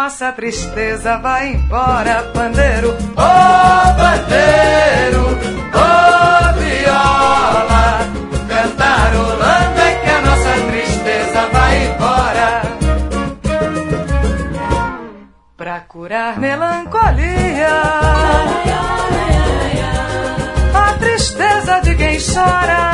nossa tristeza vai embora. Pandeiro, oh pandeiro, oh viola, cantarolando é que a nossa tristeza vai embora. Pra curar melancolia, a tristeza de quem chora,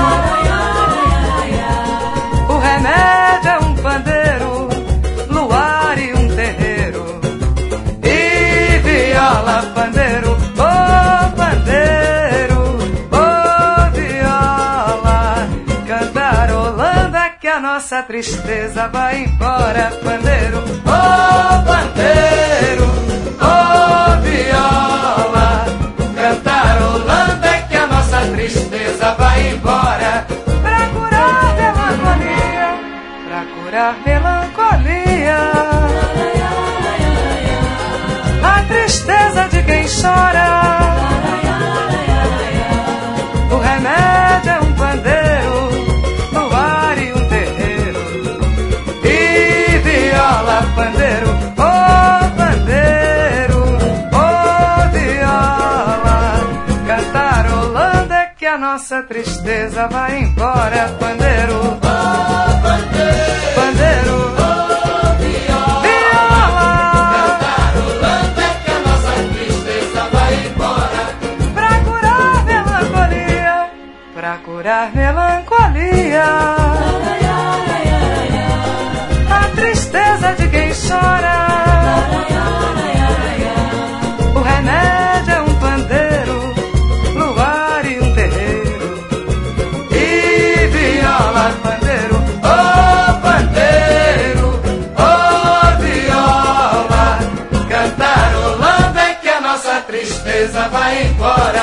o remédio é um pandeiro, luar e um terreiro, e viola, pandeiro, oh pandeiro, oh viola, cantarolando é que a nossa tristeza vai embora. Pandeiro, oh pandeiro, oh viola, cantarolando é que a nossa tristeza vai embora. Pra curar melancolia, pra curar melancolia, a tristeza de quem chora, o remédio é um pandeiro, luar e um terreiro, e viola, pandeiro, oh pandeiro, oh viola, cantarolando é que a nossa tristeza vai embora. Pandeiro, oh pandeiro, pandeiro, oh viola, cantarolando é que a nossa tristeza vai embora. Pra curar melancolia, pra curar melancolia, a tristeza de quem chora, o remédio é um pandeiro, luar e um terreiro, e viola, pandeiro, oh pandeiro, oh viola, cantarolando é que a nossa tristeza vai embora.